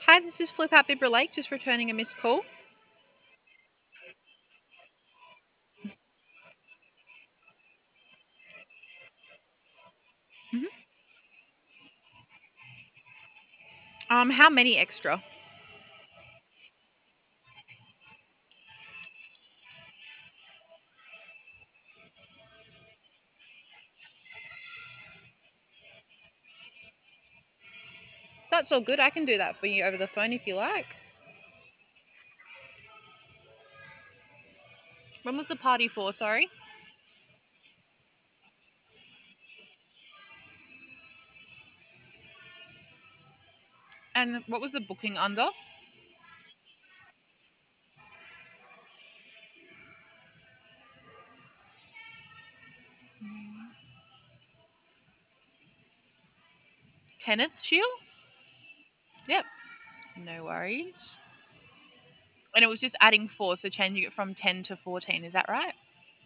Hi, this is Flip at Bibra Lake, just returning a missed call. Mhm. How many extra? That's all good. I can do that for you over the phone if you like. When was the party for? Sorry. And what was the booking under? Kenneth Shield? Yep. No worries. And it was just adding four, so changing it from 10 to 14. Is that right?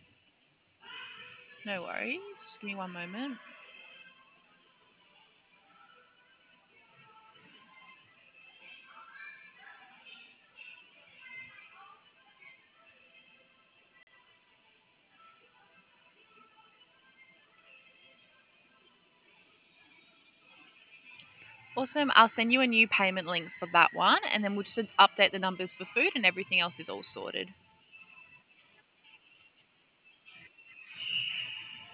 No worries. Just give me one moment. Awesome. I'll send you a new payment link for that one, and then we'll just update the numbers for food, and everything else is all sorted.